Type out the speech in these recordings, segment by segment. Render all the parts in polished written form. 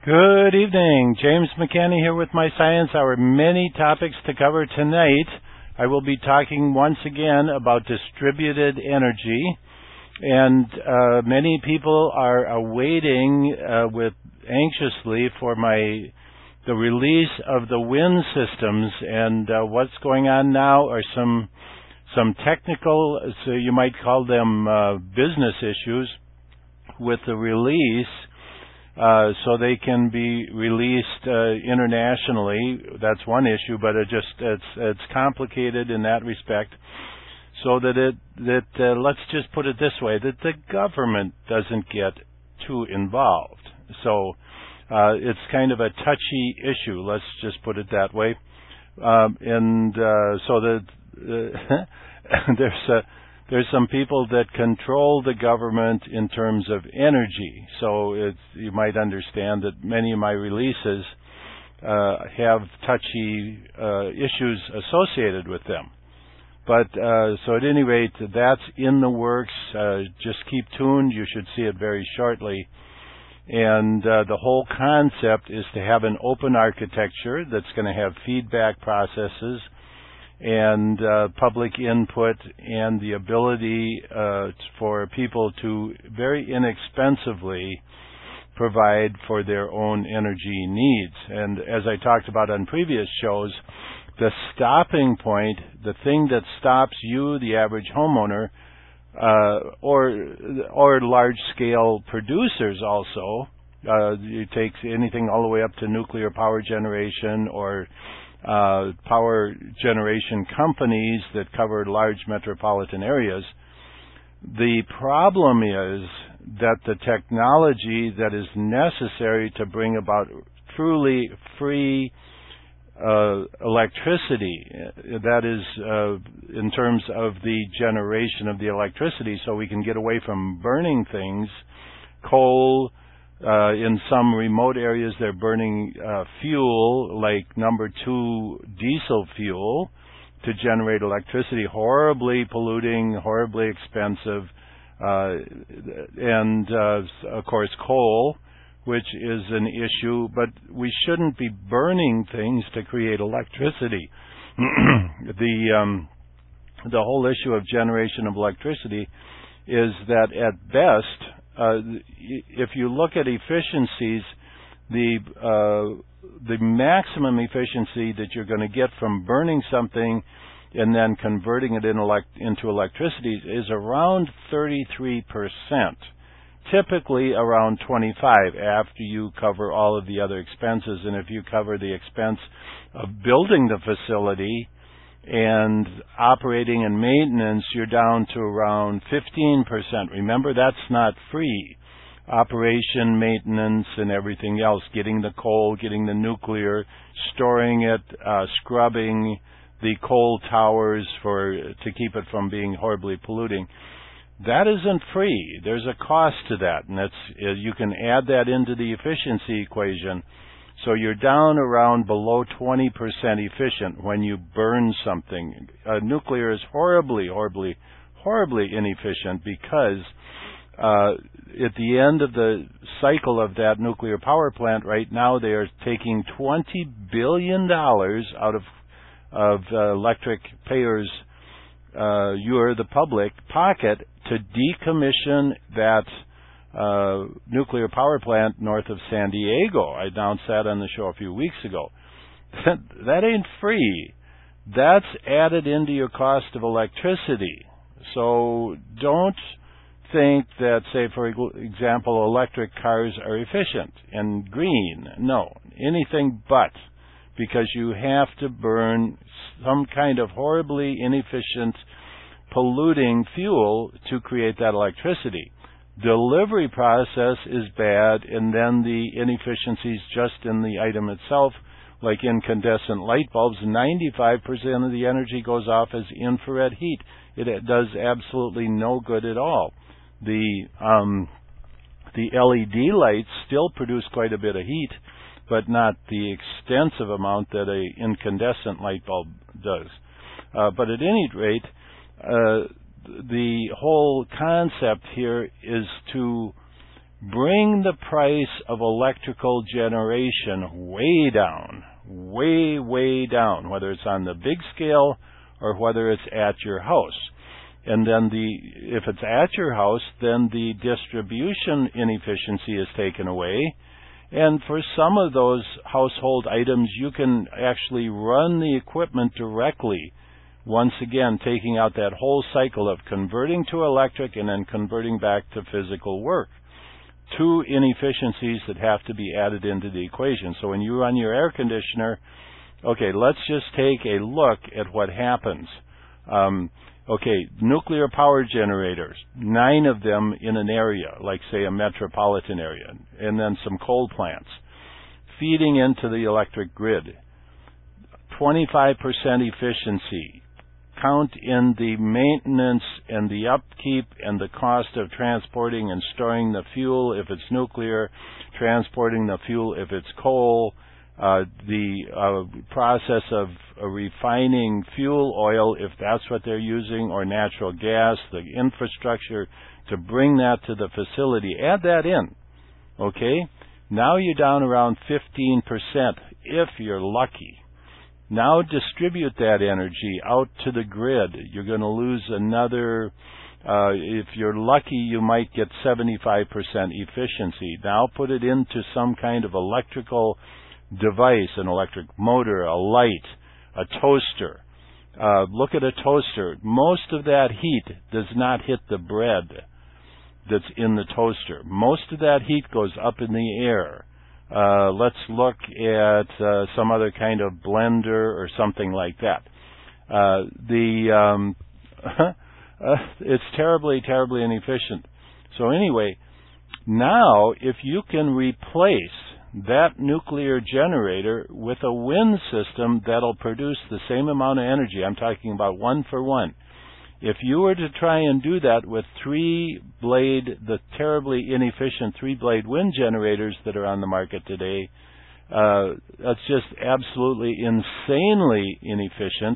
Good evening. James McCanny here with My Science Hour. Many topics to cover tonight. I will be talking once again about distributed energy, and many people are awaiting with anxiously for the release of the wind systems. And what's going on now are some technical, so you might call them business issues with the release. So they can be released internationally. That's one issue, but it's complicated in that respect. So that let's just put it this way: that the government doesn't get too involved. So it's kind of a touchy issue. Let's just put it that way. So that there's some people that control the government in terms of energy. So you might understand that many of my releases have touchy issues associated with them. But so at any rate, that's in the works. Just keep tuned. You should see it very shortly. And the whole concept is to have an open architecture that's going to have feedback processes and public input, and the ability for people to very inexpensively provide for their own energy needs. And as I talked about on previous shows, the stopping point, the thing that stops you, the average homeowner, or large-scale producers also, it takes anything all the way up to nuclear power generation or power generation companies that cover large metropolitan areas. The problem is that the technology that is necessary to bring about truly free electricity, that is in terms of the generation of the electricity, so we can get away from burning things, coal. In some remote areas, they're burning fuel, like number 2 diesel fuel, to generate electricity, horribly polluting, horribly expensive, and of course coal, which is an issue, but we shouldn't be burning things to create electricity. The whole issue of generation of electricity is that at best, if you look at efficiencies, the maximum efficiency that you're going to get from burning something and then converting it into electricity is around 33%, typically around 25% after you cover all of the other expenses. And if you cover the expense of building the facility and operating and maintenance, you're down to around 15%. Remember, that's not free. Operation, maintenance, and everything else, getting the coal, getting the nuclear, storing it, scrubbing the coal towers to keep it from being horribly polluting. That isn't free. There's a cost to that, and you can add that into the efficiency equation. So you're down around below 20% efficient when you burn something. Nuclear is horribly inefficient because at the end of the cycle of that nuclear power plant right now, they are taking $20 billion out of electric payers, you're the public pocket, to decommission that nuclear power plant north of San Diego. I announced that on the show a few weeks ago. That ain't free. That's added into your cost of electricity. So don't think that, say, for example, electric cars are efficient and green. No, anything but, because you have to burn some kind of horribly inefficient, polluting fuel to create that electricity. Delivery process is bad, and then the inefficiencies just in the item itself, like incandescent light bulbs, 95% of the energy goes off as infrared heat. It does absolutely no good at all. The LED lights still produce quite a bit of heat, but not the extensive amount that an incandescent light bulb does. But at any rate, the whole concept here is to bring the price of electrical generation way down, way down, whether it's on the big scale or whether it's at your house. And then if it's at your house, then the distribution inefficiency is taken away. And for some of those household items, you can actually run the equipment directly. Once again, taking out that whole cycle of converting to electric and then converting back to physical work. Two inefficiencies that have to be added into the equation. So when you run your air conditioner, okay, let's just take a look at what happens. Nuclear power generators, 9 of them in an area, like say a metropolitan area, and then some coal plants, feeding into the electric grid. 25% efficiency. Count in the maintenance and the upkeep and the cost of transporting and storing the fuel if it's nuclear, transporting the fuel if it's coal, the process of refining fuel oil if that's what they're using, or natural gas, the infrastructure to bring that to the facility. Add that in, okay? Now you're down around 15% if you're lucky. Now distribute that energy out to the grid. You're going to lose another, if you're lucky, you might get 75% efficiency. Now put it into some kind of electrical device, an electric motor, a light, a toaster. Look at a toaster. Most of that heat does not hit the bread that's in the toaster. Most of that heat goes up in the air. Let's look at some other kind of blender or something like that. It's terribly inefficient. So anyway, now if you can replace that nuclear generator with a wind system that'll produce the same amount of energy, I'm talking about 1 for 1. If you were to try and do that with the terribly inefficient 3-blade wind generators that are on the market today, that's just absolutely insanely inefficient.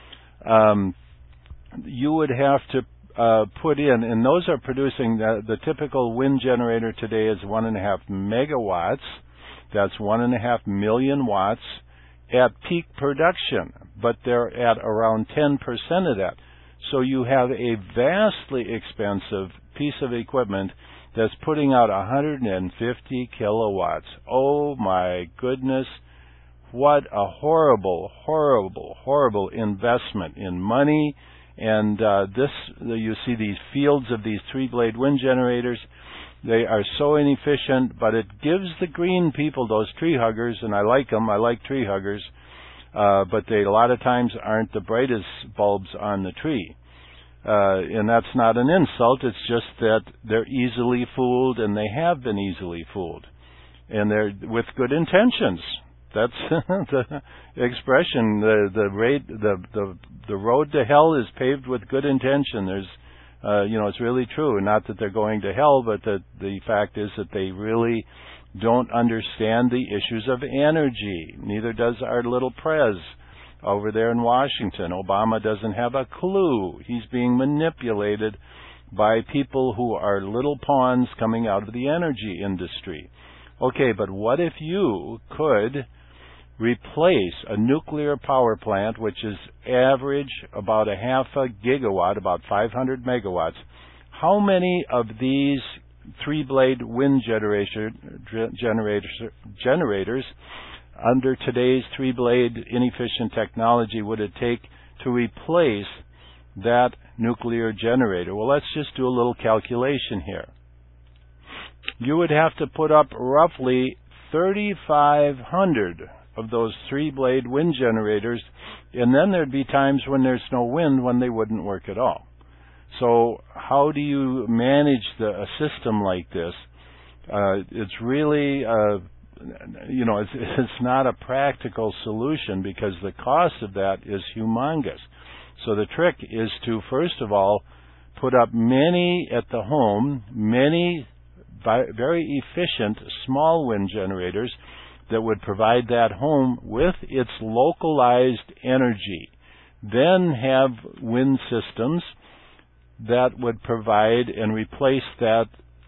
You would have to put in, and those are producing, the typical wind generator today is 1.5 megawatts. That's 1.5 million watts at peak production, but they're at around 10% of that. So you have a vastly expensive piece of equipment that's putting out 150 kilowatts. Oh my goodness, what a horrible investment in money. And you see these fields of these 3-blade wind generators. They are so inefficient, but it gives the green people, those tree huggers, and I like them, I like tree huggers, but they a lot of times aren't the brightest bulbs on the tree. And that's not an insult, it's just that they're easily fooled, and they have been easily fooled. And they're with good intentions. That's the expression. The road to hell is paved with good intention. There's it's really true. Not that they're going to hell, but that the fact is that they really don't understand the issues of energy. Neither does our little Prez over there in Washington. Obama doesn't have a clue. He's being manipulated by people who are little pawns coming out of the energy industry. Okay, but what if you could replace a nuclear power plant, which is average about 0.5 gigawatt, about 500 megawatts? How many of these 3-blade wind generators under today's 3-blade inefficient technology would it take to replace that nuclear generator? Well, let's just do a little calculation here. You would have to put up roughly 3,500 of those 3-blade wind generators, and then there'd be times when there's no wind when they wouldn't work at all. So how do you manage a system like this? It's really, it's not a practical solution because the cost of that is humongous. So the trick is to, first of all, put up many at the home, many very efficient small wind generators that would provide that home with its localized energy. Then have wind systems that would provide and replace that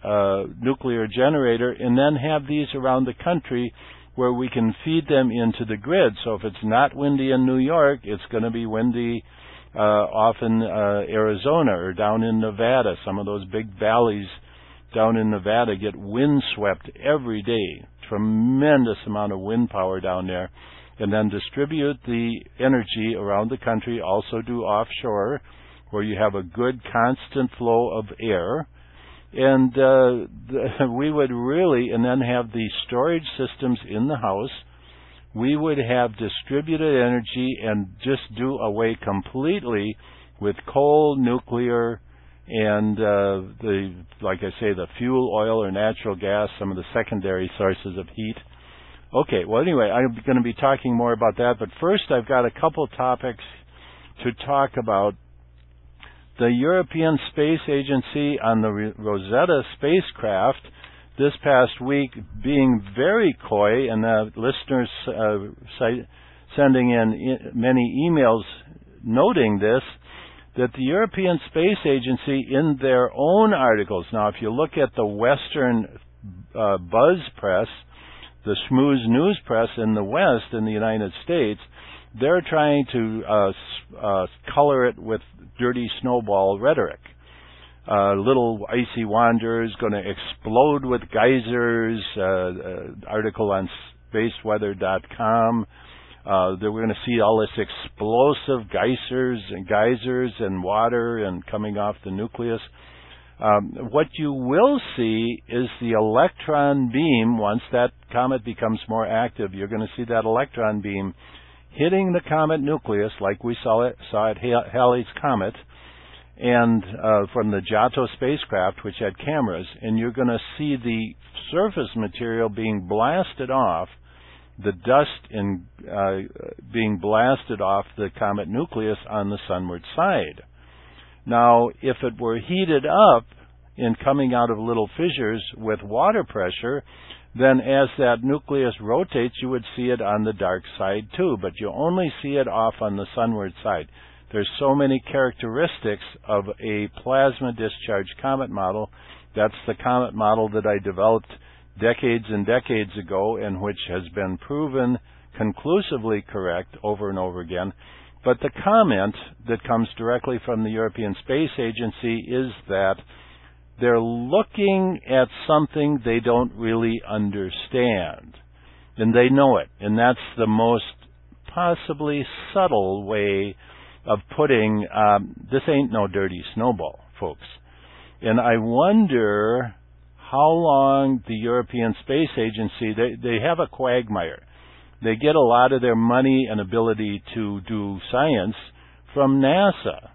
nuclear generator and then have these around the country where we can feed them into the grid. So if it's not windy in New York, it's going to be windy off in Arizona or down in Nevada. Some of those big valleys down in Nevada get windswept every day. Tremendous amount of wind power down there. And then distribute the energy around the country. Also do offshore, where you have a good constant flow of air. And we would really, and then have the storage systems in the house. We would have distributed energy and just do away completely with coal, nuclear, and like I say, the fuel oil or natural gas, some of the secondary sources of heat. Okay, well anyway, I'm going to be talking more about that, but first I've got a couple topics to talk about. The European Space Agency on the Rosetta spacecraft this past week being very coy, and listeners sending in many emails noting this, that the European Space Agency in their own articles, now if you look at the Western buzz press, the schmooze news press in the West, in the United States, they're trying to color it with dirty snowball rhetoric. Little icy wanderers going to explode with geysers, article on spaceweather.com. That we're going to see all this explosive geysers and water and coming off the nucleus. What you will see is the electron beam. Once that comet becomes more active, you're going to see that electron beam hitting the comet nucleus like we saw at Halley's Comet, and from the Giotto spacecraft, which had cameras, and you're going to see the surface material being blasted off, the dust being blasted off the comet nucleus on the sunward side. Now, if it were heated up and coming out of little fissures with water pressure, then as that nucleus rotates, you would see it on the dark side too, but you only see it off on the sunward side. There's so many characteristics of a plasma discharge comet model. That's the comet model that I developed decades and decades ago, and which has been proven conclusively correct over and over again. But the comment that comes directly from the European Space Agency is that they're looking at something they don't really understand. And they know it. And that's the most possibly subtle way of putting, this ain't no dirty snowball, folks. And I wonder how long the European Space Agency, they have a quagmire. They get a lot of their money and ability to do science from NASA.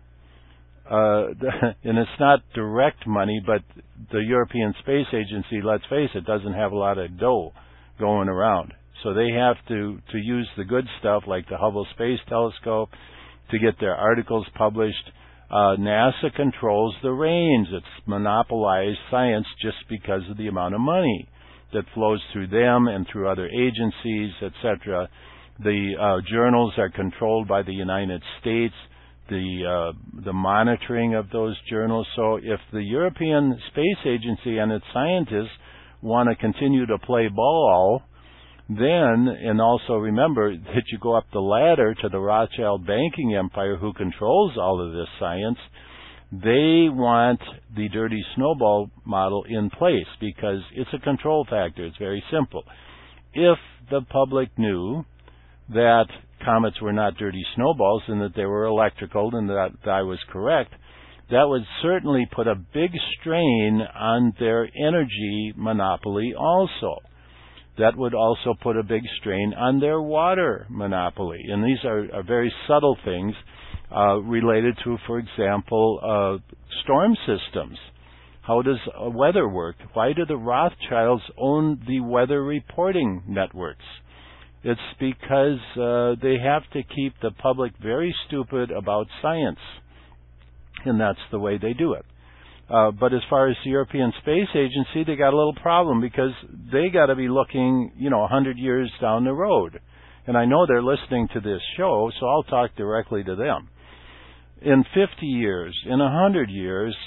And it's not direct money, but the European Space Agency, let's face it, doesn't have a lot of dough going around. So they have to use the good stuff like the Hubble Space Telescope to get their articles published. NASA controls the reins. It's monopolized science just because of the amount of money that flows through them and through other agencies, etc. The journals are controlled by the United States. The monitoring of those journals. So if the European Space Agency and its scientists want to continue to play ball, then, and also remember that you go up the ladder to the Rothschild banking empire who controls all of this science, they want the dirty snowball model in place because it's a control factor. It's very simple. If the public knew that comets were not dirty snowballs and that they were electrical and that I was correct, that would certainly put a big strain on their energy monopoly also. That would also put a big strain on their water monopoly. And these are very subtle things related to, for example, storm systems. How does weather work? Why do the Rothschilds own the weather reporting networks? It's because they have to keep the public very stupid about science. And that's the way they do it. But as far as the European Space Agency, they got a little problem because they got to be looking, 100 years down the road. And I know they're listening to this show, so I'll talk directly to them. In 50 years, in 100 years,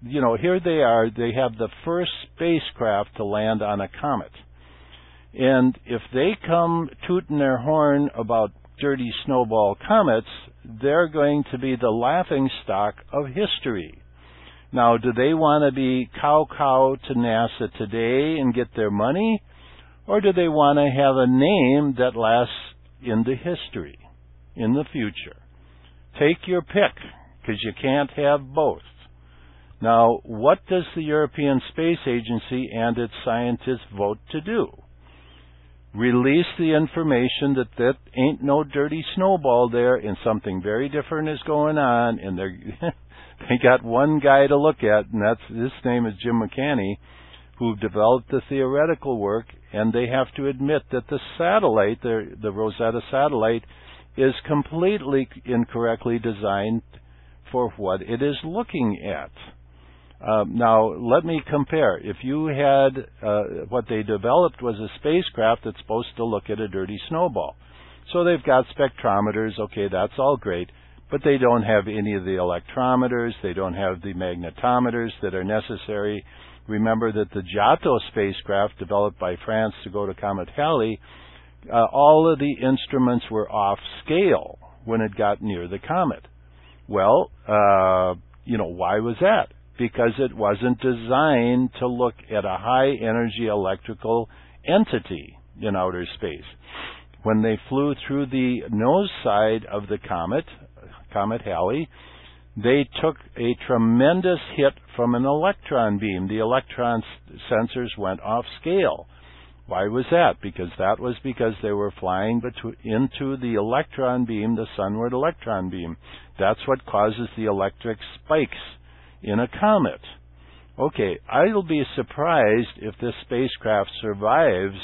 here they are. They have the first spacecraft to land on a comet. And if they come tooting their horn about dirty snowball comets, they're going to be the laughing stock of history. Now, do they want to be cow to NASA today and get their money? Or do they want to have a name that lasts into history, in the future? Take your pick, because you can't have both. Now, what does the European Space Agency and its scientists vote to do? Release the information that ain't no dirty snowball there and something very different is going on, and they got one guy to look at, and his name is Jim McCanney, who developed the theoretical work, and they have to admit that the satellite, the Rosetta satellite, is completely incorrectly designed for what it is looking at. Now, let me compare. If you had what they developed was a spacecraft that's supposed to look at a dirty snowball. So they've got spectrometers. Okay, that's all great. But they don't have any of the electrometers. They don't have the magnetometers that are necessary. Remember that the Giotto spacecraft developed by France to go to Comet Halley, all of the instruments were off scale when it got near the comet. Well, why was that? Because it wasn't designed to look at a high-energy electrical entity in outer space. When they flew through the nose side of the comet, Comet Halley, they took a tremendous hit from an electron beam. The electron sensors went off scale. Why was that? Because they were flying into the electron beam, the sunward electron beam. That's what causes the electric spikes in a comet. Okay, I'll be surprised if this spacecraft survives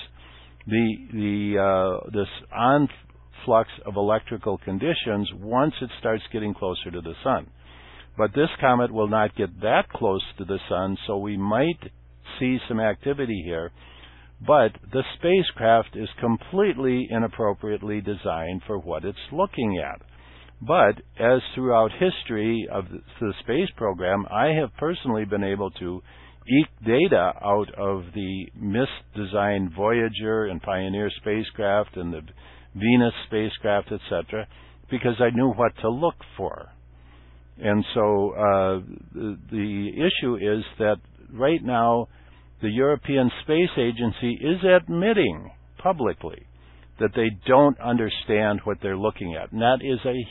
this influx of electrical conditions once it starts getting closer to the sun. But this comet will not get that close to the sun, so we might see some activity here. But the spacecraft is completely inappropriately designed for what it's looking at. But as throughout history of the space program, I have personally been able to eke data out of the misdesigned Voyager and Pioneer spacecraft and the Venus spacecraft, etc., because I knew what to look for. And so the issue is that right now the European Space Agency is admitting publicly that they don't understand what they're looking at. And that is a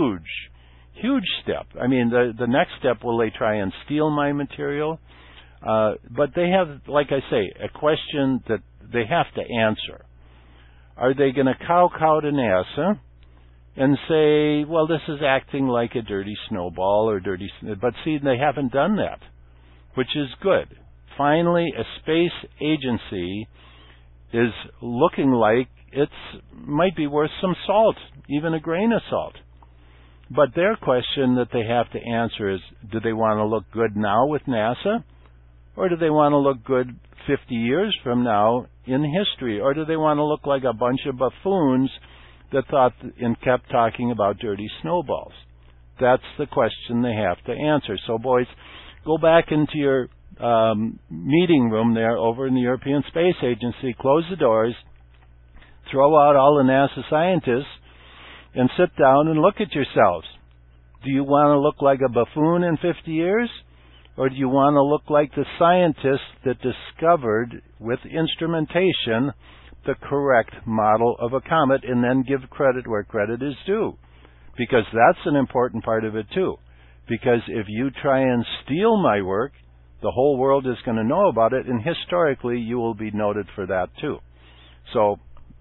huge step. I mean, the next step, will they try and steal my material? But they have, like I say, a question that they have to answer. Are they going to cow to NASA and say, well, this is acting like a dirty snowball or but see, they haven't done that, which is good. Finally, a space agency is looking like it might be worth some salt, even a grain of salt. But their question that they have to answer is, do they want to look good now with NASA? Or do they want to look good 50 years from now in history? Or do they want to look like a bunch of buffoons that thought and kept talking about dirty snowballs? That's the question they have to answer. So, boys, go back into your meeting room there over in the European Space Agency, close the doors, throw out all the NASA scientists, and sit down and look at yourselves. Do you want to look like a buffoon in 50 years? Or do you want to look like the scientists that discovered, with instrumentation, the correct model of a comet, and then give credit where credit is due? Because that's an important part of it, too. Because if you try and steal my work, the whole world is going to know about it, and historically you will be noted for that, too. So,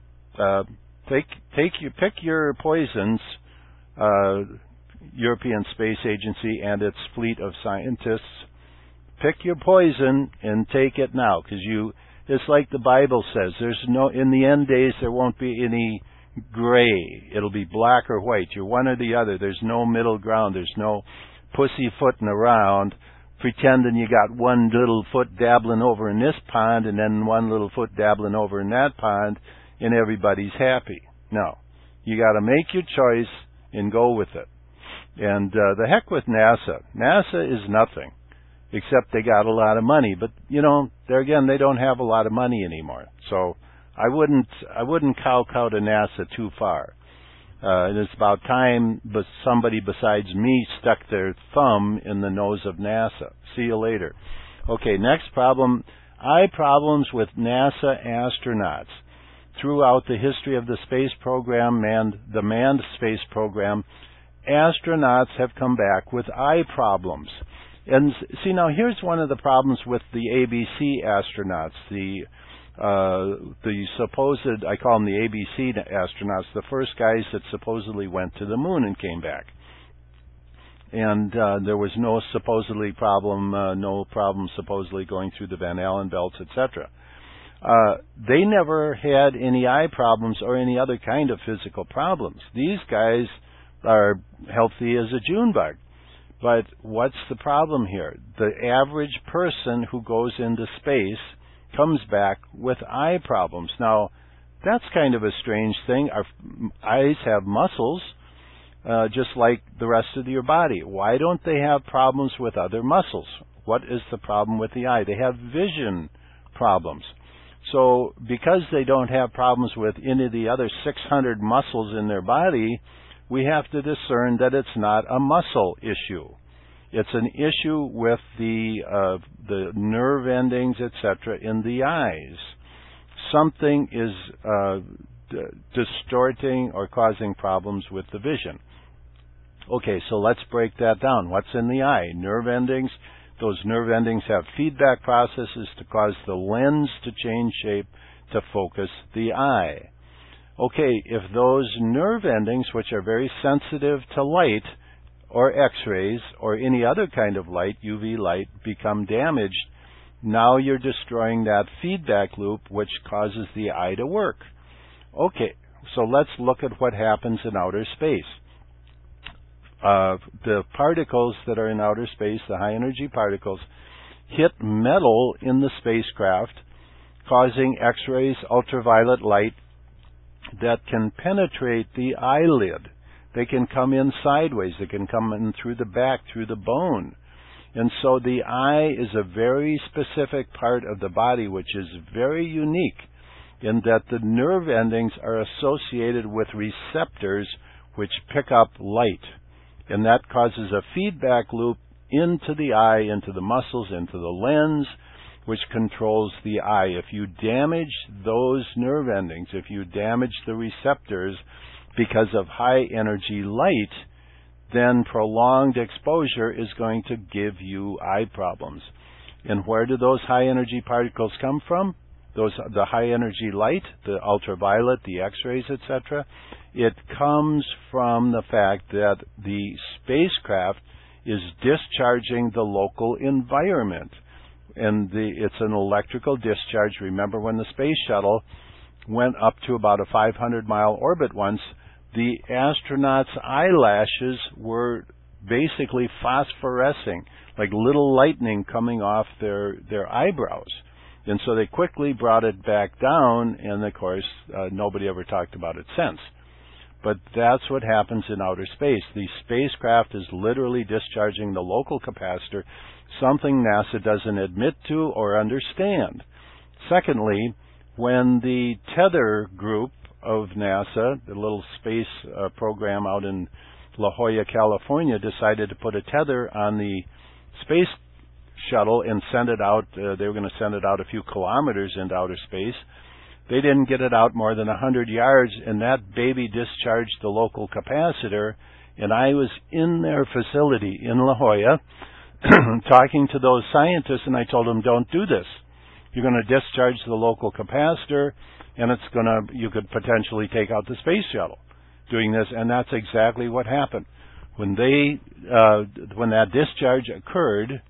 pick your poisons, European Space Agency and its fleet of scientists. Pick your poison and take it now, because it's like the Bible says. In the end days there won't be any gray. It'll be black or white. You're one or the other. There's no middle ground. There's no pussyfooting around, pretending you got one little foot dabbling over in this pond and then one little foot dabbling over in that pond, and everybody's happy. No. You got to make your choice and go with it. And the heck with NASA. NASA is nothing. except they got a lot of money. But, there again, they don't have a lot of money anymore. So I wouldn't kowtow to NASA too far. And it's about time somebody besides me stuck their thumb in the nose of NASA. See you later. Okay, next problem. Eye problems with NASA astronauts. Throughout the history of the space program and the manned space program, astronauts have come back with eye problems. And see, now here's one of the problems with the ABC astronauts, the supposed, I call them the ABC astronauts, the first guys that supposedly went to the moon and came back. And there was no problem supposedly going through the Van Allen belts, etc. They never had any eye problems or any other kind of physical problems. These guys are healthy as a June bug. But what's the problem here? The average person who goes into space comes back with eye problems. Now, that's kind of a strange thing. Our eyes have muscles, just like the rest of your body. Why don't they have problems with other muscles? What is the problem with the eye? They have vision problems. So, because they don't have problems with any of the other 600 muscles in their body, we have to discern that it's not a muscle issue. It's an issue with the nerve endings, etc., in the eyes. Something is distorting or causing problems with the vision. Okay, so let's break that down. What's in the eye? Nerve endings. Those nerve endings have feedback processes to cause the lens to change shape to focus the eye. Okay, if those nerve endings, which are very sensitive to light or X-rays or any other kind of light, UV light, become damaged, now you're destroying that feedback loop which causes the eye to work. Okay, so let's look at what happens in outer space. The particles that are in outer space, the high-energy particles, hit metal in the spacecraft, causing X-rays, ultraviolet light, that can penetrate the eyelid. They can come in sideways. They can come in through the back, through the bone. And so the eye is a very specific part of the body which is very unique in that the nerve endings are associated with receptors which pick up light. And that causes a feedback loop into the eye, into the muscles, into the lens, which controls the eye. If you damage those nerve endings, if you damage the receptors because of high energy light, then prolonged exposure is going to give you eye problems. And where do those high energy particles come from? The high energy light, the ultraviolet, the X-rays, etc. It comes from the fact that the spacecraft is discharging the local environment. And it's an electrical discharge. Remember when the space shuttle went up to about a 500-mile orbit once, the astronauts' eyelashes were basically phosphorescing, like little lightning coming off their eyebrows. And so they quickly brought it back down, and of course, nobody ever talked about it since. But that's what happens in outer space. The spacecraft is literally discharging the local capacitor, something NASA doesn't admit to or understand. Secondly, when the Tether group of NASA, the little space program out in La Jolla, California, decided to put a tether on the space shuttle and send it out, they were going to send it out a few kilometers into outer space. They didn't get it out more than 100 yards, and that baby discharged the local capacitor, and I was in their facility in La Jolla talking to those scientists, and I told them, don't do this. You're going to discharge the local capacitor, and you could potentially take out the space shuttle doing this, and that's exactly what happened. When that discharge occurred,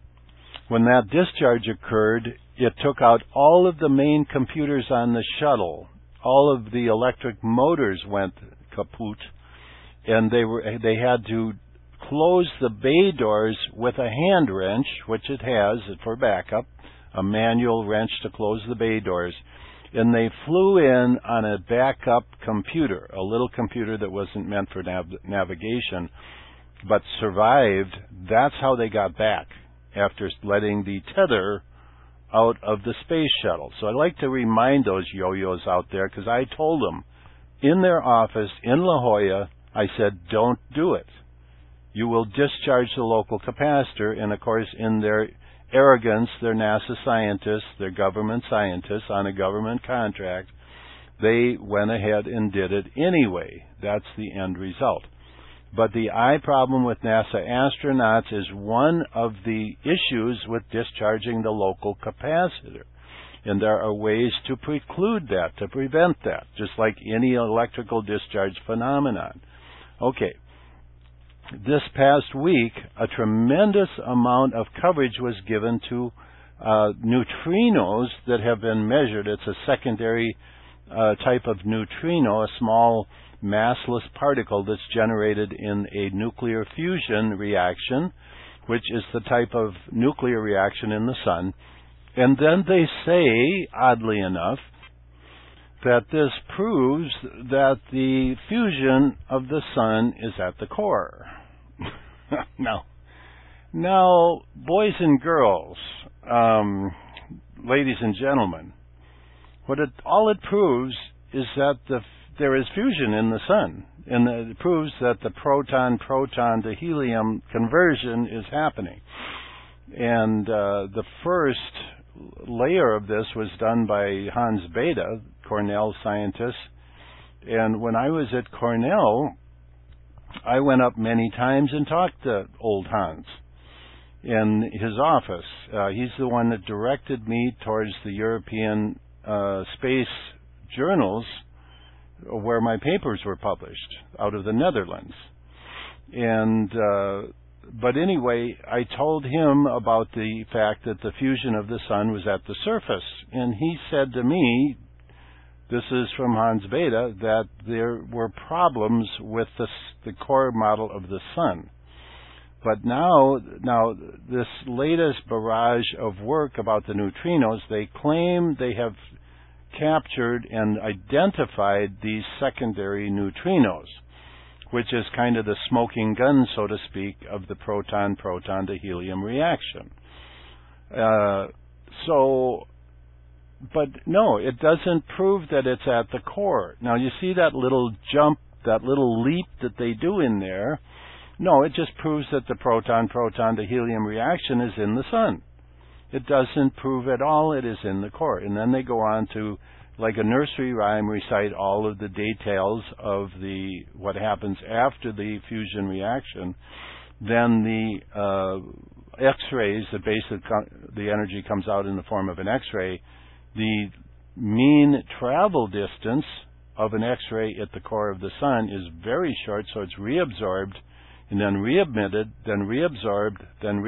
it took out all of the main computers on the shuttle. All of the electric motors went kaput, and they had to close the bay doors with a hand wrench, which it has for backup, a manual wrench to close the bay doors. And they flew in on a backup computer, a little computer that wasn't meant for navigation, but survived. That's how they got back. after letting the tether out of the space shuttle. So I'd like to remind those yo-yos out there, because I told them in their office in La Jolla, I said, don't do it. You will discharge the local capacitor, and of course, in their arrogance, they're NASA scientists, they're government scientists on a government contract, they went ahead and did it anyway. That's the end result. But the eye problem with NASA astronauts is one of the issues with discharging the local capacitor. And there are ways to preclude that, to prevent that, just like any electrical discharge phenomenon. Okay. This past week, a tremendous amount of coverage was given to neutrinos that have been measured. It's a secondary type of neutrino, a small massless particle that's generated in a nuclear fusion reaction, which is the type of nuclear reaction in the sun. And then they say, oddly enough, that this proves that the fusion of the sun is at the core. Now, boys and girls, ladies and gentlemen, all it proves is that there is fusion in the sun, and it proves that the proton-proton to helium conversion is happening. And the first layer of this was done by Hans Bethe, Cornell scientist. And when I was at Cornell, I went up many times and talked to old Hans in his office. He's the one that directed me towards the European space journals where my papers were published, out of the Netherlands. And but anyway, I told him about the fact that the fusion of the sun was at the surface, and he said to me, this is from Hans Bethe, that there were problems with the core model of the sun. But now this latest barrage of work about the neutrinos, they claim they have captured and identified these secondary neutrinos, which is kind of the smoking gun, so to speak, of the proton-proton to helium reaction. But no, it doesn't prove that it's at the core. Now, you see that little jump, that little leap that they do in there? No, it just proves that the proton-proton to helium reaction is in the sun. It doesn't prove at all it is in the core. And then they go on to, like a nursery rhyme, recite all of the details of what happens after the fusion reaction. Then the X-rays, the energy comes out in the form of an X-ray. The mean travel distance of an X-ray at the core of the sun is very short, so it's reabsorbed and then reemitted, then reabsorbed, then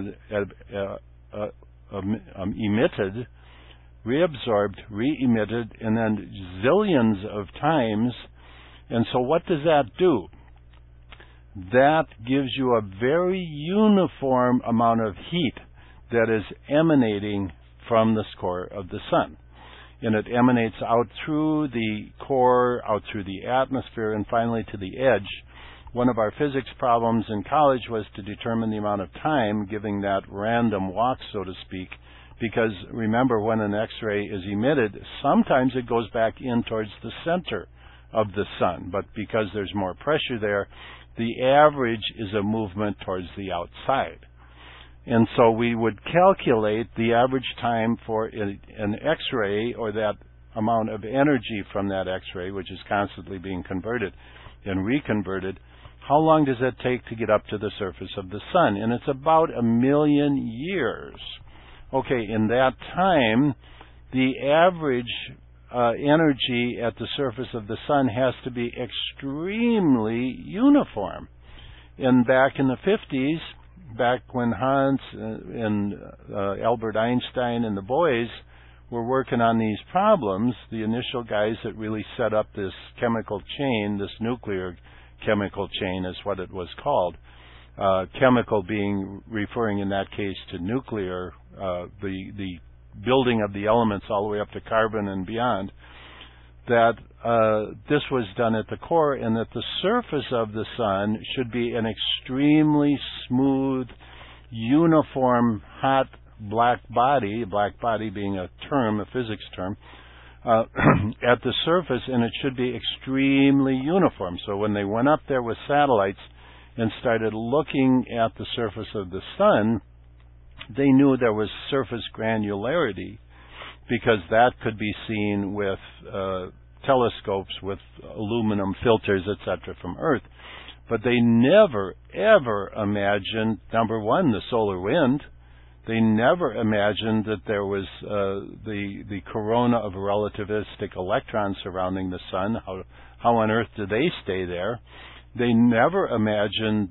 emitted, reabsorbed, re-emitted, and then zillions of times. And so what does that do? That gives you a very uniform amount of heat that is emanating from the core of the sun. And it emanates out through the core, out through the atmosphere, and finally to the edge. One of our physics problems in college was to determine the amount of time, giving that random walk, so to speak, because remember, when an X-ray is emitted, sometimes it goes back in towards the center of the sun, but because there's more pressure there, the average is a movement towards the outside. And so we would calculate the average time for an X-ray, or that amount of energy from that X-ray, which is constantly being converted and reconverted. How long does that take to get up to the surface of the sun? And it's about 1 million years. Okay, in that time, the average energy at the surface of the sun has to be extremely uniform. And back in the 50s, back when Hans and Albert Einstein and the boys were working on these problems, the initial guys that really set up this chemical chain, this nuclear chemical chain is what it was called, chemical being referring in that case to nuclear, the building of the elements all the way up to carbon and beyond, that this was done at the core, and that the surface of the sun should be an extremely smooth, uniform hot black body being a term, a physics term, at the surface, and it should be extremely uniform. So when they went up there with satellites and started looking at the surface of the sun, they knew there was surface granularity because that could be seen with telescopes with aluminum filters, etc., from Earth. But they never, ever imagined, number one, the solar wind. They never imagined that there was the corona of relativistic electrons surrounding the sun. How on earth do they stay there? They never imagined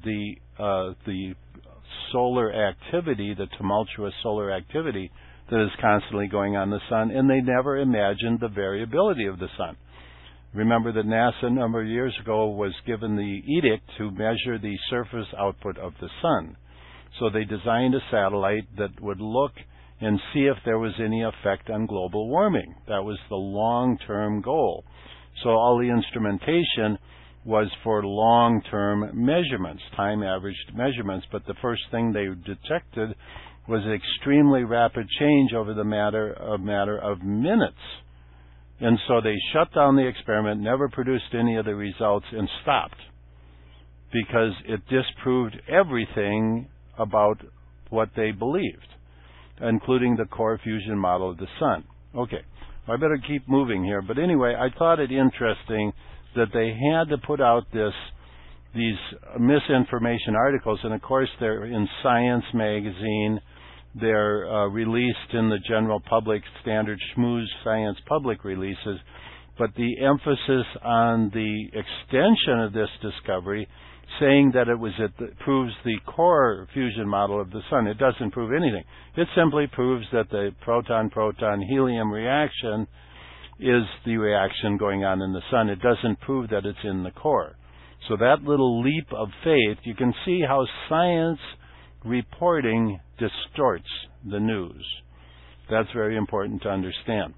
the solar activity, the tumultuous solar activity that is constantly going on in the sun, and they never imagined the variability of the sun. Remember that NASA a number of years ago was given the edict to measure the surface output of the sun. So they designed a satellite that would look and see if there was any effect on global warming. That was the long-term goal. So all the instrumentation was for long-term measurements, time-averaged measurements, but the first thing they detected was an extremely rapid change over the matter of minutes. And so they shut down the experiment, never produced any of the results, and stopped because it disproved everything about what they believed, including the core fusion model of the sun. Okay, well, I better keep moving here. But anyway, I thought it interesting that they had to put out these misinformation articles, and of course they're in Science magazine. They're released in the general public, standard schmooze science public releases, but the emphasis on the extension of this discovery, saying that it proves the core fusion model of the sun. It doesn't prove anything. It simply proves that the proton-proton helium reaction is the reaction going on in the sun. It doesn't prove that it's in the core. So that little leap of faith, you can see how science reporting distorts the news. That's very important to understand.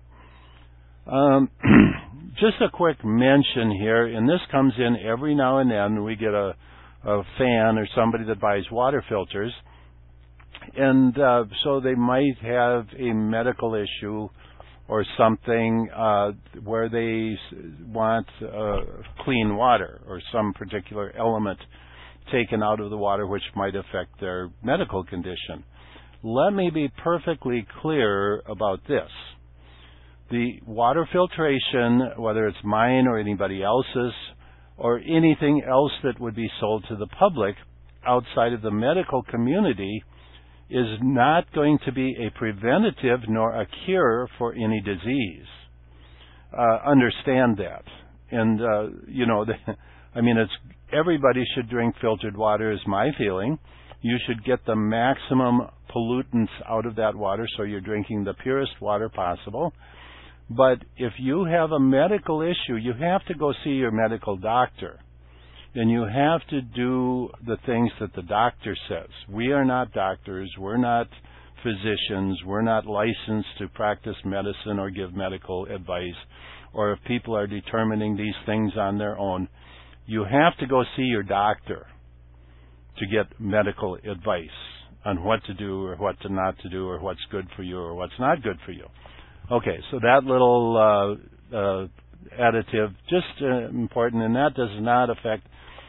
Just a quick mention here, and this comes in every now and then. We get a fan or somebody that buys water filters, and so they might have a medical issue or something where they want clean water or some particular element taken out of the water which might affect their medical condition. Let me be perfectly clear about this. The water filtration, whether it's mine or anybody else's, or anything else that would be sold to the public outside of the medical community, is not going to be a preventative nor a cure for any disease. Understand that. And, it's everybody should drink filtered water is my feeling. You should get the maximum pollutants out of that water so you're drinking the purest water possible. But if you have a medical issue, you have to go see your medical doctor. And you have to do the things that the doctor says. We are not doctors. We're not physicians. We're not licensed to practice medicine or give medical advice. Or if people are determining these things on their own, you have to go see your doctor to get medical advice on what to do or what to not to do or what's good for you or what's not good for you. Okay, so that little additive, just important, and that does not affect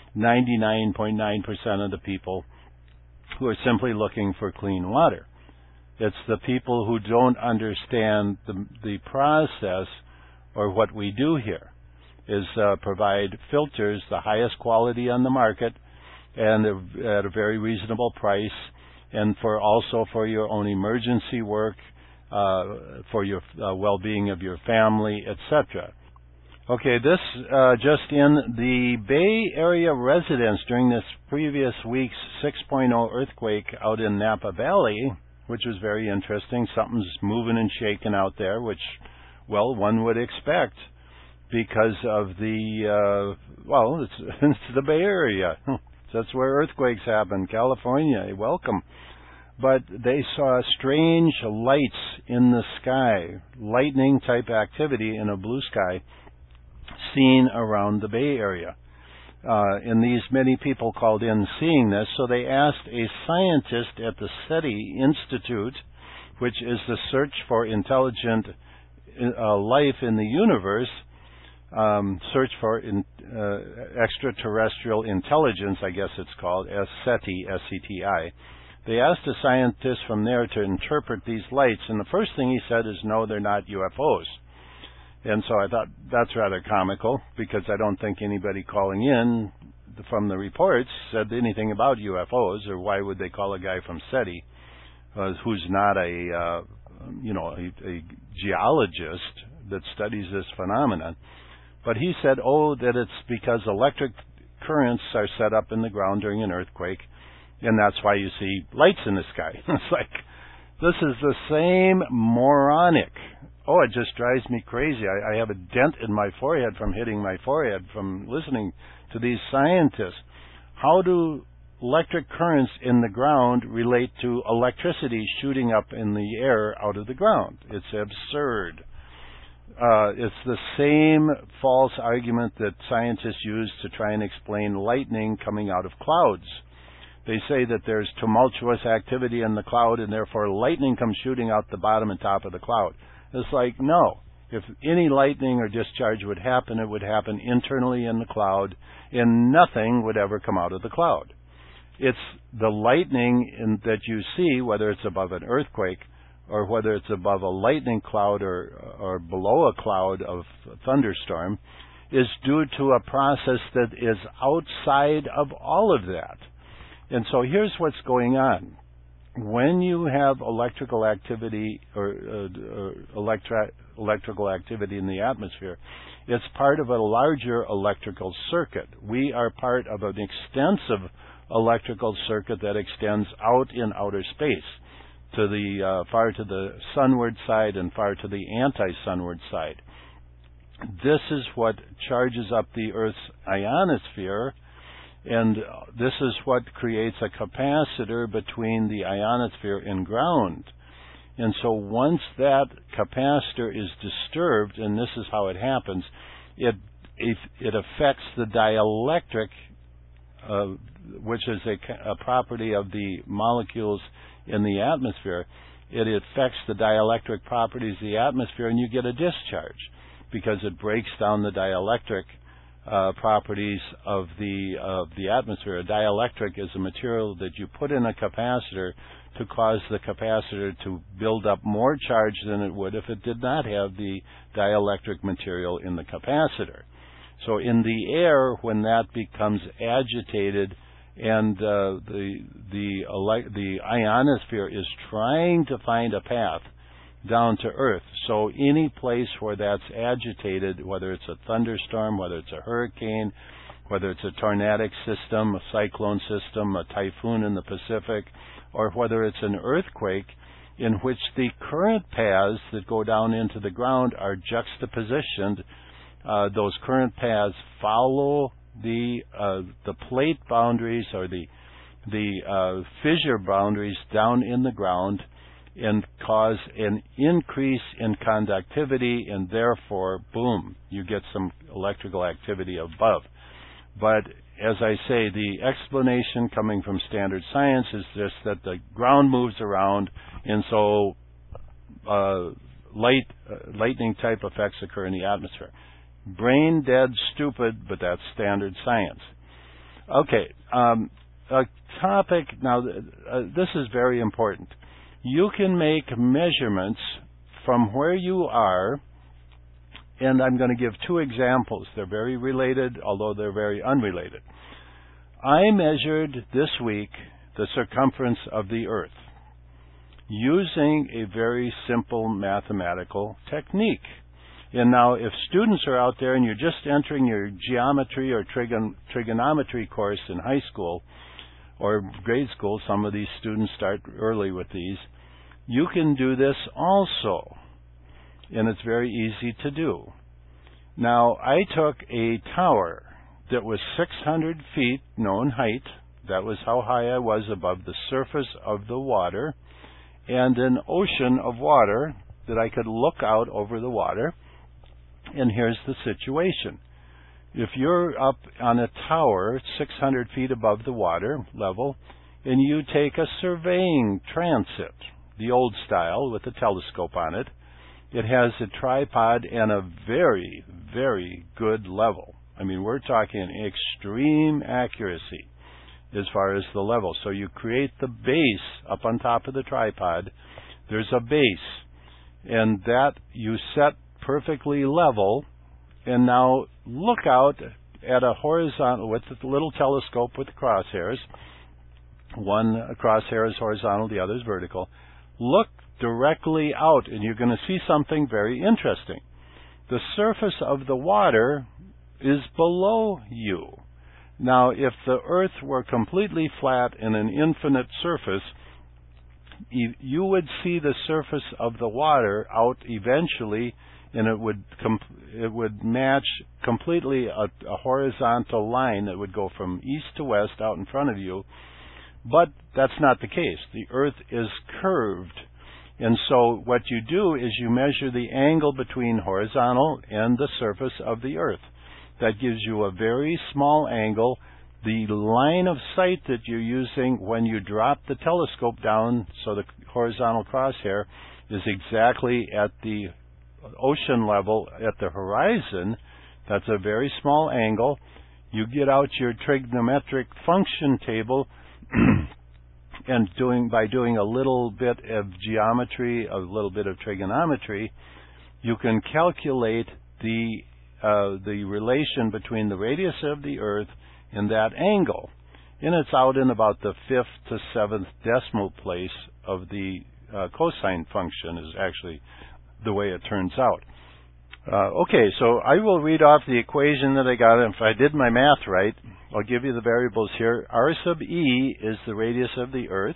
99.9% of the people who are simply looking for clean water. It's the people who don't understand the process or what we do here is provide filters, the highest quality on the market, and at a very reasonable price, and also for your own emergency work, for your well-being of your family, etc. Okay, this just in, the Bay Area residents during this previous week's 6.0 earthquake out in Napa Valley, which was very interesting. Something's moving and shaking out there, which, well, one would expect because of the, it's the Bay Area. That's where earthquakes happen. California, welcome. But they saw strange lights in the sky, lightning-type activity in a blue sky seen around the Bay Area. And these many people called in seeing this, so they asked a scientist at the SETI Institute, which is the Search for Intelligent Life in the Universe, Search for Extraterrestrial Intelligence, I guess it's called, SETI, S-E-T-I. They asked a scientist from there to interpret these lights, and the first thing he said is, no, they're not UFOs. And so I thought that's rather comical, because I don't think anybody calling in from the reports said anything about UFOs, or why would they call a guy from SETI, who's not a geologist that studies this phenomenon. But he said, that it's because electric currents are set up in the ground during an earthquake, and that's why you see lights in the sky. It's like, this is the same moronic. It just drives me crazy. I have a dent in my forehead from hitting my forehead from listening to these scientists. How do electric currents in the ground relate to electricity shooting up in the air out of the ground? It's absurd. It's the same false argument that scientists use to try and explain lightning coming out of clouds. They say that there's tumultuous activity in the cloud, and therefore lightning comes shooting out the bottom and top of the cloud. It's like, no. If any lightning or discharge would happen, it would happen internally in the cloud, and nothing would ever come out of the cloud. It's the lightning that you see, whether it's above an earthquake or whether it's above a lightning cloud or below a cloud of thunderstorm, is due to a process that is outside of all of that. And so here's what's going on. When you have electrical activity or electrical activity in the atmosphere, it's part of a larger electrical circuit. We are part of an extensive electrical circuit that extends out in outer space to the far to the sunward side and far to the anti-sunward side. This is what charges up the Earth's ionosphere, and this is what creates a capacitor between the ionosphere and ground. And so once that capacitor is disturbed, and this is how it happens, it affects the dielectric, which is a property of the molecules in the atmosphere. It affects the dielectric properties of the atmosphere, and you get a discharge because it breaks down the dielectric properties of the atmosphere. A dielectric is a material that you put in a capacitor to cause the capacitor to build up more charge than it would if it did not have the dielectric material in the capacitor. So in the air, when that becomes agitated and the ionosphere is trying to find a path down to Earth. So any place where that's agitated, whether it's a thunderstorm, whether it's a hurricane, whether it's a tornadic system, a cyclone system, a typhoon in the Pacific, or whether it's an earthquake in which the current paths that go down into the ground are juxtapositioned, those current paths follow the plate boundaries or the fissure boundaries down in the ground and cause an increase in conductivity, and therefore, boom, you get some electrical activity above. But as I say, the explanation coming from standard science is just that the ground moves around, and so lightning type effects occur in the atmosphere. Brain dead stupid, but that's standard science. Okay, a topic now. This is very important. You can make measurements from where you are, and I'm going to give two examples. They're very related, although they're very unrelated. I measured this week the circumference of the Earth using a very simple mathematical technique. And now, if students are out there and you're just entering your geometry or trigonometry course in high school or grade school, some of these students start early with these, you can do this also. And it's very easy to do. Now, I took a tower that was 600 feet known height. That was how high I was above the surface of the water, and an ocean of water that I could look out over the water. And here's the situation. If you're up on a tower 600 feet above the water level, and you take a surveying transit, the old style with a telescope on it, it has a tripod and a very, very good level. I mean, we're talking extreme accuracy as far as the level. So you create the base up on top of the tripod. There's a base, and that you set perfectly level, and now look out at a horizontal, with the little telescope with the crosshairs. One crosshair is horizontal, the other is vertical. Look directly out, and you're going to see something very interesting. The surface of the water is below you. Now, if the Earth were completely flat and an infinite surface, you would see the surface of the water out eventually, and it would match completely a horizontal line that would go from east to west out in front of you. But that's not the case. The Earth is curved. And so what you do is you measure the angle between horizontal and the surface of the Earth. That gives you a very small angle. The line of sight that you're using when you drop the telescope down, so the horizontal crosshair is exactly at the ocean level at the horizon. That's a very small angle. You get out your trigonometric function table and by doing a little bit of geometry, a little bit of trigonometry, you can calculate the relation between the radius of the Earth and that angle. And it's out in about the 5th to 7th decimal place of the cosine function is actually the way it turns out. Okay, so I will read off the equation that I got, and if I did my math right, I'll give you the variables here. R sub E is the radius of the Earth.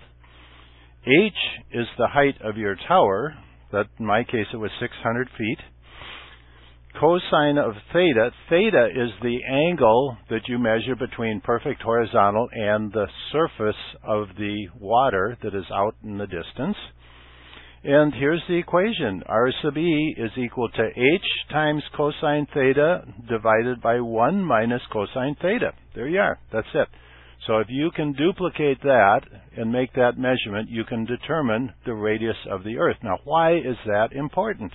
H is the height of your tower. That, in my case, it was 600 feet. Cosine of theta. Theta is the angle that you measure between perfect horizontal and the surface of the water that is out in the distance. And here's the equation. R sub E is equal to H times cosine theta divided by 1 minus cosine theta. There you are. That's it. So if you can duplicate that and make that measurement, you can determine the radius of the Earth. Now, why is that important?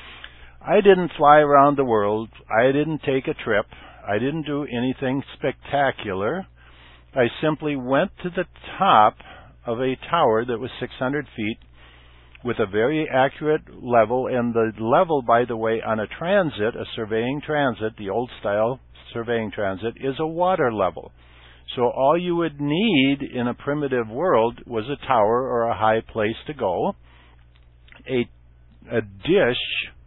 I didn't fly around the world. I didn't take a trip. I didn't do anything spectacular. I simply went to the top of a tower that was 600 feet with a very accurate level, and the level, by the way, on a transit, a surveying transit, the old style surveying transit, is a water level. So all you would need in a primitive world was a tower or a high place to go, a dish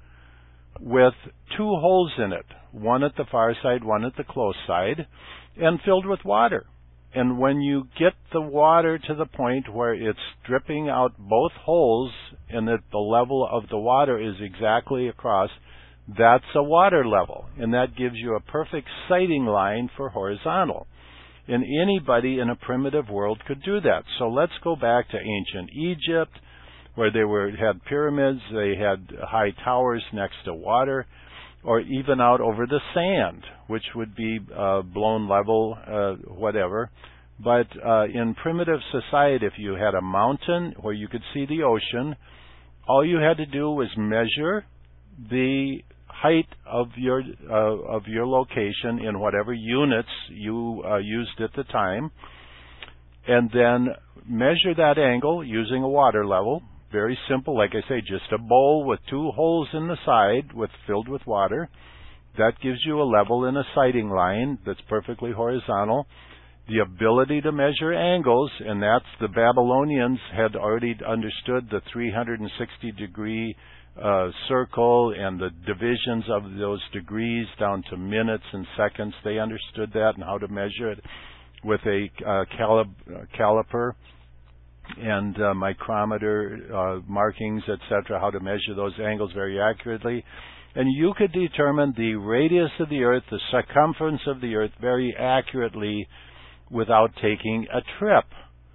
with 2 holes in it, one at the far side, one at the close side, and filled with water. And when you get the water to the point where it's dripping out both holes and that the level of the water is exactly across, that's a water level. And that gives you a perfect sighting line for horizontal. And anybody in a primitive world could do that. So let's go back to ancient Egypt, where they had pyramids, they had high towers next to water, or even out over the sand, which would be blown level, whatever. But in primitive society, if you had a mountain where you could see the ocean, all you had to do was measure the height of your location in whatever units you used at the time, and then measure that angle using a water level. Very simple, like I say, just a bowl with 2 holes in the side filled with water. That gives you a level and a sighting line that's perfectly horizontal. The ability to measure angles, and that's the Babylonians had already understood the 360-degree circle and the divisions of those degrees down to minutes and seconds. They understood that and how to measure it with a caliper and micrometer markings, etc., how to measure those angles very accurately. And you could determine the radius of the Earth, the circumference of the Earth, very accurately without taking a trip.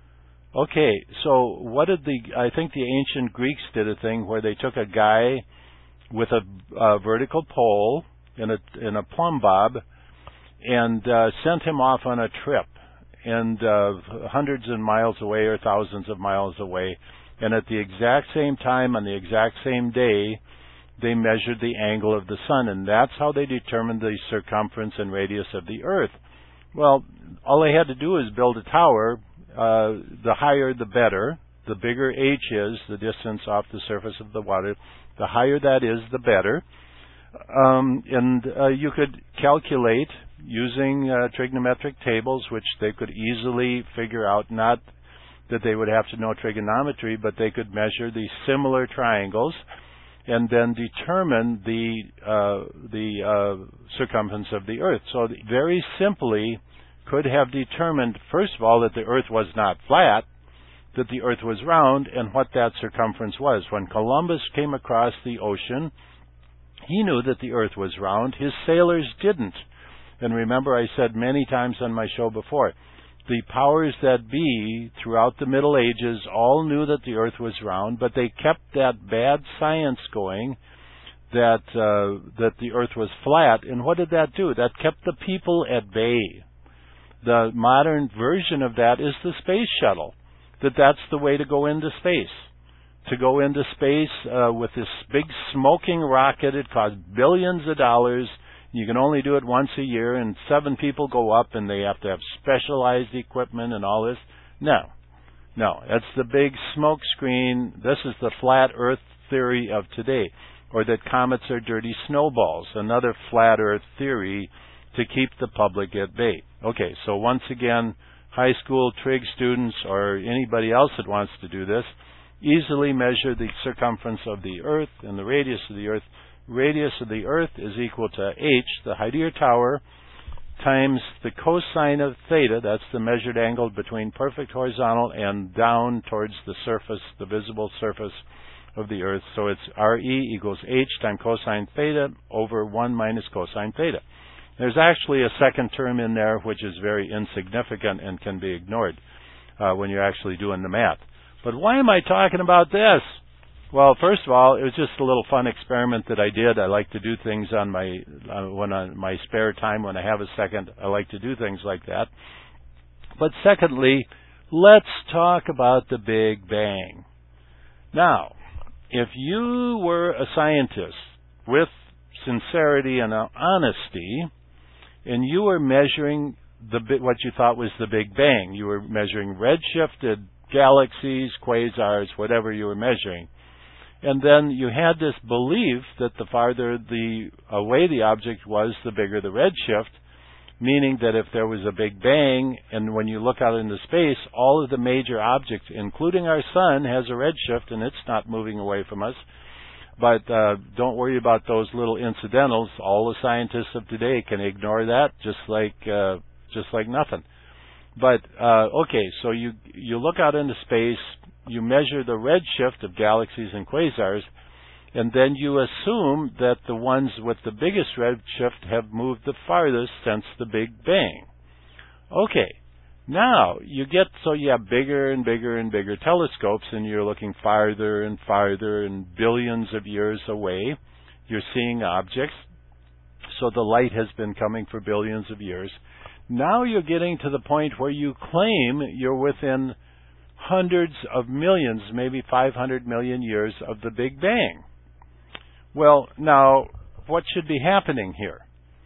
Okay, so I think the ancient Greeks did a thing where they took a guy with a vertical pole and a plumb bob, and sent him off on a trip, and hundreds of miles away or thousands of miles away. And at the exact same time, on the exact same day, they measured the angle of the sun, and that's how they determined the circumference and radius of the Earth. Well, all they had to do is build a tower. The higher, the better. The bigger h is, the distance off the surface of the water, the higher that is, the better. And you could calculate using trigonometric tables, which they could easily figure out. Not that they would have to know trigonometry, but they could measure the similar triangles and then determine the circumference of the Earth. So very simply could have determined, first of all, that the Earth was not flat, that the Earth was round, and what that circumference was. When Columbus came across the ocean, he knew that the Earth was round. His sailors didn't. And remember, I said many times on my show before, the powers that be throughout the Middle Ages all knew that the Earth was round, but they kept that bad science going that the Earth was flat. And what did that do? That kept the people at bay. The modern version of that is the space shuttle, that's the way to go into space. To go into space with this big smoking rocket, it costs billions of dollars. You can only do it once a year, and 7 people go up, and they have to have specialized equipment and all this. No, that's the big smoke screen. This is the flat Earth theory of today, or that comets are dirty snowballs, another flat Earth theory to keep the public at bay. Okay, so once again, high school trig students or anybody else that wants to do this, easily measure the circumference of the Earth and the radius of the Earth. Radius of the Earth is equal to h, the height of your tower, times the cosine of theta, that's the measured angle between perfect horizontal and down towards the surface, the visible surface of the Earth. So it's RE equals h times cosine theta over 1 minus cosine theta. There's actually a second term in there which is very insignificant and can be ignored when you're actually doing the math. But why am I talking about this? Well, first of all, it was just a little fun experiment that I did. I like to do things on my spare time when I have a second. I like to do things like that. But secondly, let's talk about the Big Bang. Now, if you were a scientist with sincerity and honesty, and you were measuring what you thought was the Big Bang, you were measuring redshifted galaxies, quasars, whatever you were measuring. And then you had this belief that the farther away the object was, the bigger the redshift, meaning that if there was a Big Bang, and when you look out into space, all of the major objects, including our sun, has a redshift, and it's not moving away from us. But don't worry about those little incidentals. All the scientists of today can ignore that, just like nothing. But okay, so you look out into space, you measure the redshift of galaxies and quasars, and then you assume that the ones with the biggest redshift have moved the farthest since the Big Bang. Okay, now you have bigger and bigger and bigger telescopes, and you're looking farther and farther and billions of years away. You're seeing objects, so the light has been coming for billions of years. Now you're getting to the point where you claim you're within hundreds of millions, maybe 500 million years of the Big Bang. Well, now, what should be happening here?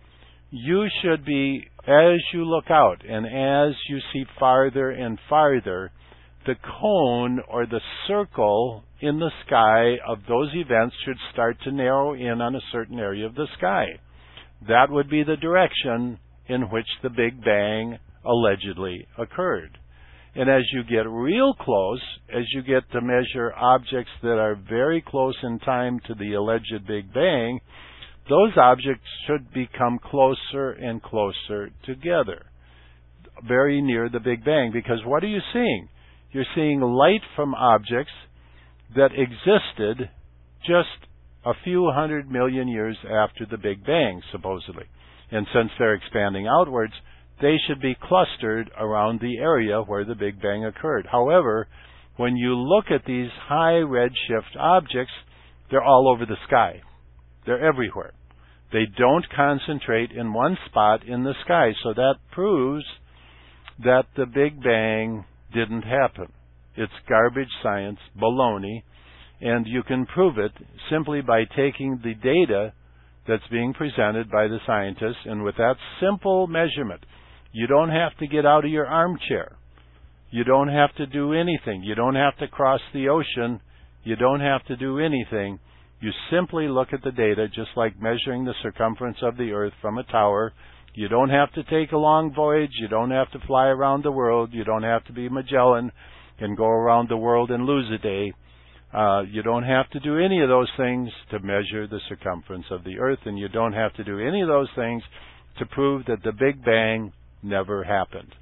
You should be, as you look out and as you see farther and farther, the cone or the circle in the sky of those events should start to narrow in on a certain area of the sky. That would be the direction in which the Big Bang allegedly occurred. And as you get real close, as you get to measure objects that are very close in time to the alleged Big Bang, those objects should become closer and closer together, very near the Big Bang. Because what are you seeing? You're seeing light from objects that existed just a few 100 million years after the Big Bang, supposedly. And since they're expanding outwards, they should be clustered around the area where the Big Bang occurred. However, when you look at these high redshift objects, they're all over the sky. They're everywhere. They don't concentrate in one spot in the sky. So that proves that the Big Bang didn't happen. It's garbage science, baloney, and you can prove it simply by taking the data that's being presented by the scientists, and with that simple measurement, you don't have to get out of your armchair. You don't have to do anything. You don't have to cross the ocean. You don't have to do anything. You simply look at the data, just like measuring the circumference of the Earth from a tower. You don't have to take a long voyage. You don't have to fly around the world. You don't have to be Magellan and go around the world and lose a day. You don't have to do any of those things to measure the circumference of the Earth, and you don't have to do any of those things to prove that the Big Bang never happened.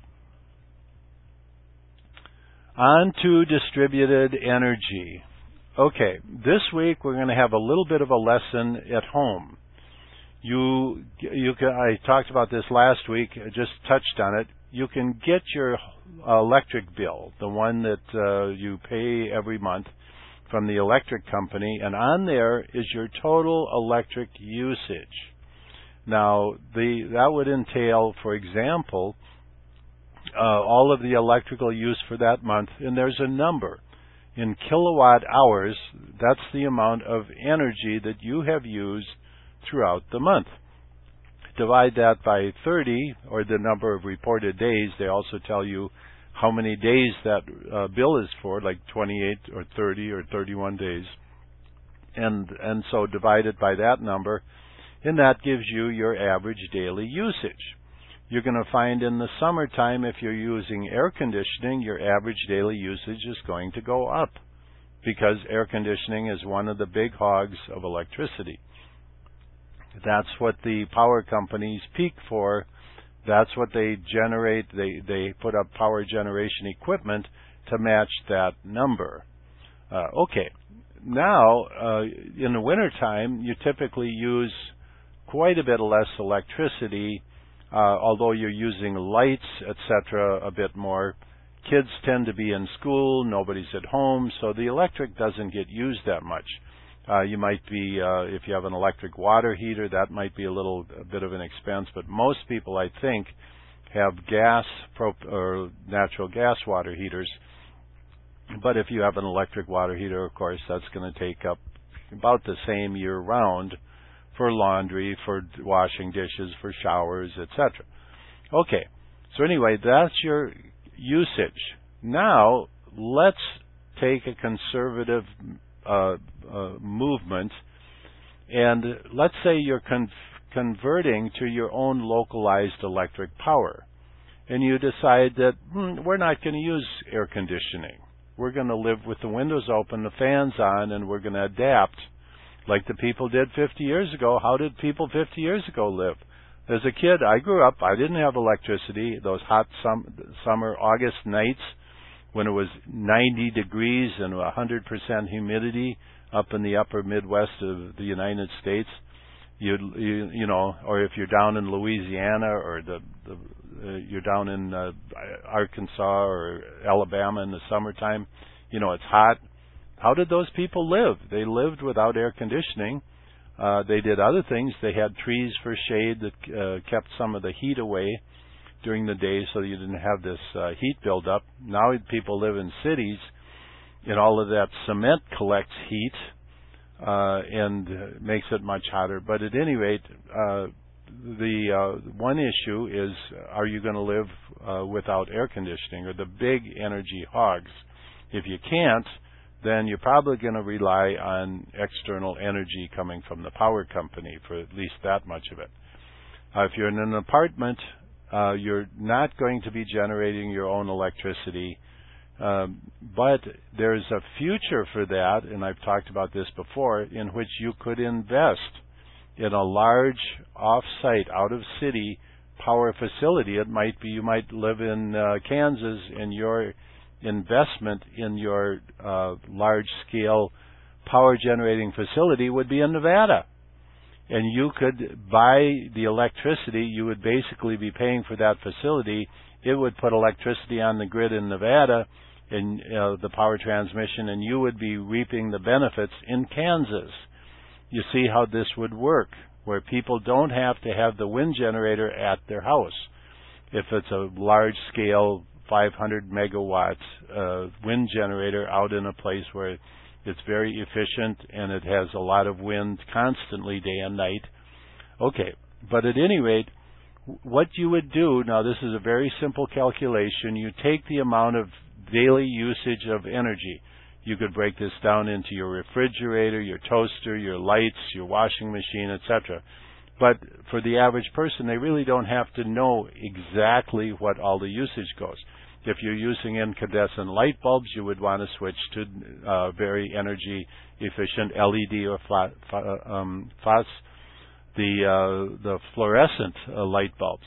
On to distributed energy. Okay, this week we're going to have a little bit of a lesson at home. I talked about this last week, I just touched on it. You can get your electric bill, the one that you pay every month from the electric company, and on there is your total electric usage. Now, that would entail, for example, all of the electrical use for that month, and there's a number. In kilowatt hours, that's the amount of energy that you have used throughout the month. Divide that by 30, or the number of reported days. They also tell you how many days that bill is for, like 28 or 30 or 31 days. And so divide it by that number, and that gives you your average daily usage. You're going to find in the summertime, if you're using air conditioning, your average daily usage is going to go up because air conditioning is one of the big hogs of electricity. That's what the power companies peak for. That's what they generate. They put up power generation equipment to match that number. Okay. Now, in the wintertime, you typically use quite a bit less electricity, although you're using lights, etc., a bit more. Kids tend to be in school, nobody's at home, so the electric doesn't get used that much. You might be, if you have an electric water heater, that might be a bit of an expense, but most people, I think, have gas or natural gas water heaters. But if you have an electric water heater, of course, that's going to take up about the same year-round for laundry, for washing dishes, for showers, etc. Okay, so anyway, that's your usage. Now, let's take a conservative movement, and let's say you're converting to your own localized electric power, and you decide that we're not going to use air conditioning. We're going to live with the windows open, the fans on, and we're going to adapt like the people did 50 years ago. How did people 50 years ago live? As a kid, I grew up, I didn't have electricity. Those hot summer August nights when it was 90 degrees and 100% humidity up in the upper Midwest of the United States, you know, or if you're down in Louisiana or you're down in Arkansas or Alabama in the summertime, you know, it's hot. How did those people live? They lived without air conditioning. They did other things. They had trees for shade that kept some of the heat away during the day so you didn't have this heat buildup. Now people live in cities, and all of that cement collects heat and makes it much hotter. But at any rate, the one issue is, are you going to live without air conditioning, or the big energy hogs? If you can't, then you're probably going to rely on external energy coming from the power company for at least that much of it. If you're in an apartment, you're not going to be generating your own electricity, but there's a future for that, and I've talked about this before, in which you could invest in a large off-site, out-of-city power facility. It might be you might live in Kansas, and your investment in your large-scale power-generating facility would be in Nevada. And you could buy the electricity. You would basically be paying for that facility. It would put electricity on the grid in Nevada, in the power transmission, and you would be reaping the benefits in Kansas. You see how this would work. where people don't have to have the wind generator at their house. If it's a large-scale 500 megawatts wind generator out in a place where it's very efficient and it has a lot of wind constantly day and night. Okay, but at any rate, what you would do, now this is a very simple calculation, you take the amount of daily usage of energy. You could break this down into your refrigerator, your toaster, your lights, your washing machine, etc. But for the average person, they really don't have to know exactly what all the usage goes. If you're using incandescent light bulbs, you would want to switch to very energy efficient LED or the fluorescent light bulbs,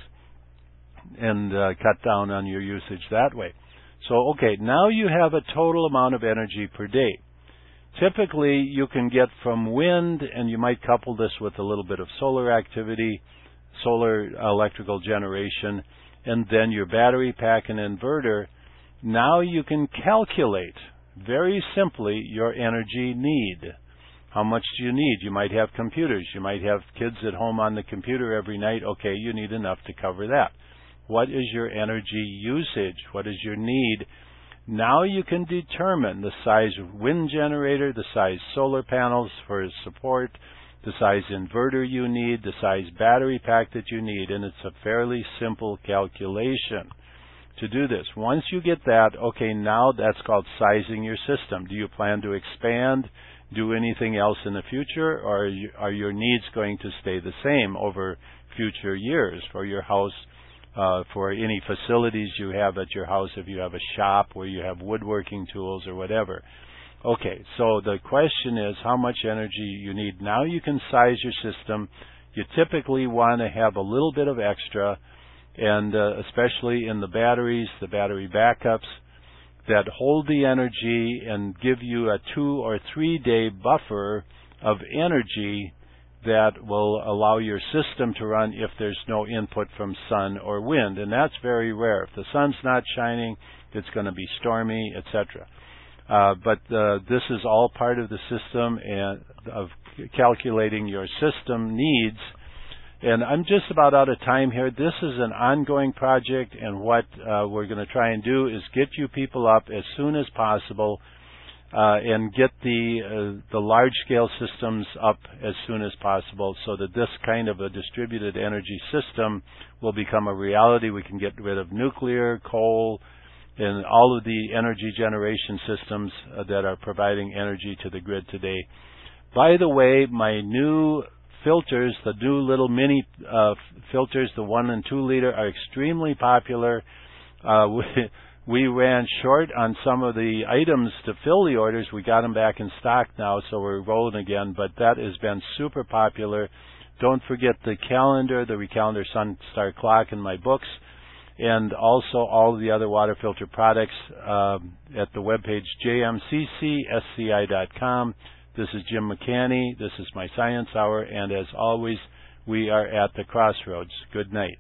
and cut down on your usage that way. So, okay, now you have a total amount of energy per day. Typically, you can get from wind, and you might couple this with a little bit of solar activity, solar electrical generation, and then your battery pack and inverter. Now you can calculate very simply your energy need. How much do you need? You might have computers. You might have kids at home on the computer every night. Okay, you need enough to cover that. What is your energy usage? What is your need? Now you can determine the size wind generator, the size solar panels for support, the size inverter you need, the size battery pack that you need, and it's a fairly simple calculation to do this. Once you get that, okay, now that's called sizing your system. Do you plan to expand, do anything else in the future, or are your needs going to stay the same over future years for your house? For any facilities you have at your house, if you have a shop where you have woodworking tools or whatever. Okay, so the question is how much energy you need. Now you can size your system. You typically want to have a little bit of extra, and especially in the batteries, the battery backups, that hold the energy and give you a 2 or 3 day buffer of energy that will allow your system to run if there's no input from sun or wind, and that's very rare. If the sun's not shining, it's going to be stormy, etc. But this is all part of the system and of calculating your system needs. And I'm just about out of time here. This is an ongoing project, and what we're going to try and do is get you people up as soon as possible and get the large-scale systems up as soon as possible so that this kind of a distributed energy system will become a reality. We can get rid of nuclear, coal, and all of the energy generation systems that are providing energy to the grid today. By the way, my new filters, the new little mini filters, the 1 and 2 liter, are extremely popular. We ran short on some of the items to fill the orders. We got them back in stock now, so we're rolling again, but that has been super popular. Don't forget the calendar, the Recalendar Sun Star Clock in my books, and also all of the other water filter products at the webpage jmccsci.com. This is Jim McCanny. This is my Science Hour, and as always, we are at the crossroads. Good night.